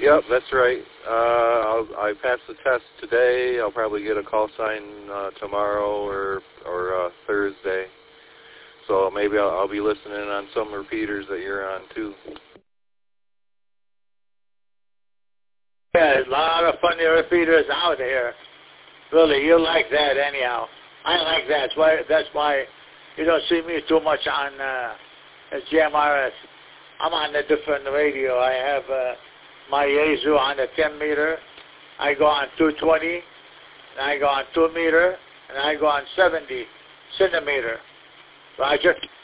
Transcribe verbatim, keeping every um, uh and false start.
Yep, that's right. Uh, I'll, I passed the test today. I'll probably get a call sign uh, tomorrow or or uh, Thursday. So maybe I'll, I'll be listening on some repeaters that you're on too. Yeah, there's a lot of funny repeaters out here. Really, you like that anyhow. I like that. That's why, that's why you don't see me too much on uh, G M R S. I'm on a different radio. I have uh, my Yaesu on the ten meter. I go on two twenty, and I go on two meter, and I go on seventy centimeter. Roger.